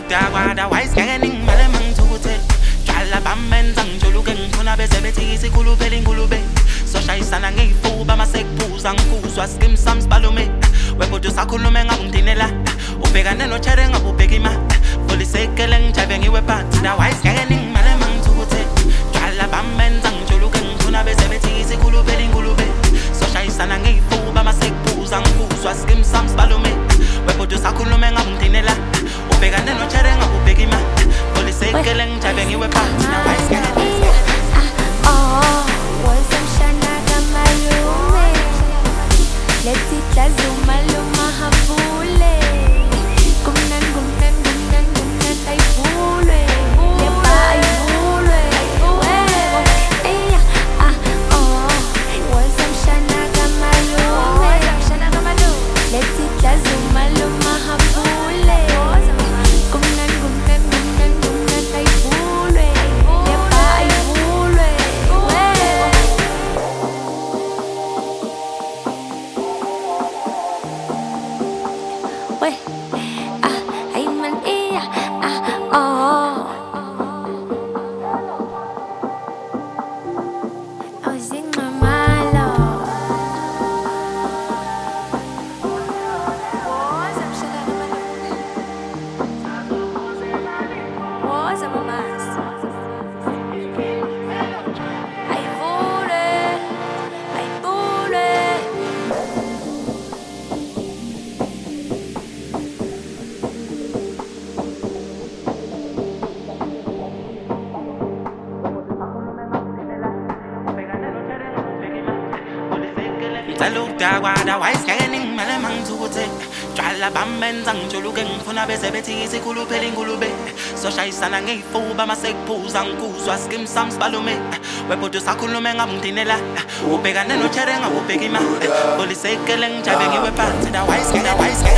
otherwise getting malemang tukute. Jala bamenza njoluke ngifuna bese bethi isikhuluphela ingulube. Soshayisana ngeyifuba masekuphuza ngikuzwa skim sams balume. Webodwa sakhulume ngakungidinela. Ubhekane nochere ngabubheka ima. Polisekele ngijabe ngiwe phansi otherwise getting malemang tukute. Jala bamenza njoluke ngifuna bese bethi isikhuluphela ingulube. Soshayisana ngeyifuba masekuphuza ngikuzwa skim sams balume. Webodwa sakhulume ngakungidinela. Ubhekane nochere ngabubheka ima. Polisekele ngijabe ngiwe phansi otherwise getting let's eat lazuma luma havule kumnan kumnan kumnan kumnan ayvule yepa ayvule wazamshana kamalume let's eat lazuma luma havule kumnan kumnan kumnan kumnan ayvule yepa ayvule ay man iya awuzinqa malo woza mamas ayvule ayvule Talukdagwa otherwise getting malemang tukute. Jala bamenza njoluke ngifuna bese bethi isikhuluphela ingulube. Soshayisana ngeyifuba masekuphuza ngikuzwa skim sams balume. Webodwa sakhulume ngakungidinela. Ubhekane nochere ngabubheka ima. Polisekele ngijabe ngiwe phansi otherwise